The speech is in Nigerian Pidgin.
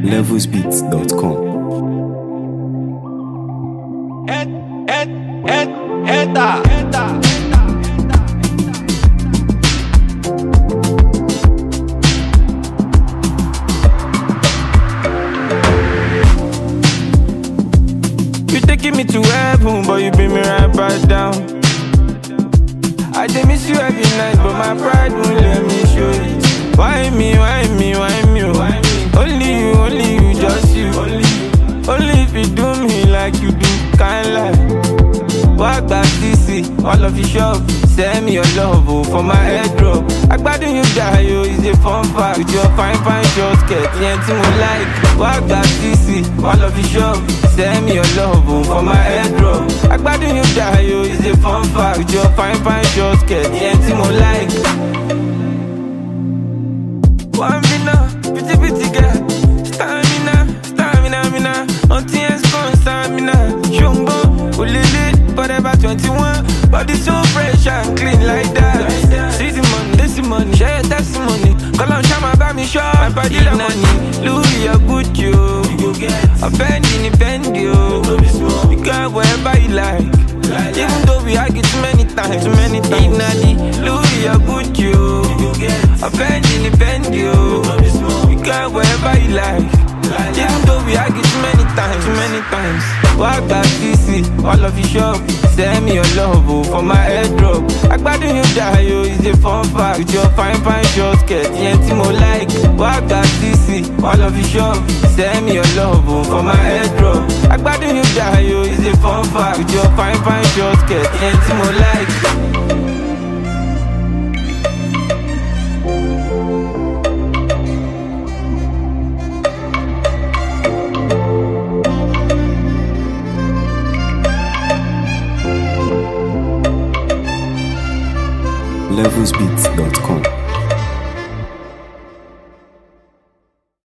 levelsbeats.com. You taking me to heaven, but you bring me right back down. I dey miss you every night, but my pride won't let me show it. Why me, why me, why me, why me? Only you, just you. Only if you do me like you do, can't lie. Walk back CC, all of you shop. Send me your love for my airdrop. Agbadun you die, yo, is a fun fact. With your fine short skirt, yeah, team we like. Walk back CC, all of you shop. Send me your love for my airdrop. Agbadun you die, yo, is a fun fact. With your fine short skirt, yeah, team we like. One minute, pretty girl. Stamina, until it's gone, stamina. Shumbo, ulele, forever 21. Body so fresh and clean like that. See the money, this the money, share your testimony. Call on Shama, buy me shop. My body like money, Louis, a good yo. A bend yo. You got wherever you like. Even though we argue too many times. Inadi, Louis, a good yo. A bend yo. You got wherever you like. Even though we argue too many times. Walk back CC, all of you shop. Send me your love for my airdrop. Agbadun you die, yo, is a fun fact. With your fine short skirt, yeah, team we like. Walk back CC, all of you shop. Send me your love for my airdrop. Agbadun you die, yo, is a fun fact. With your fine short skirt, yeah, team we like. levelsbeats.com.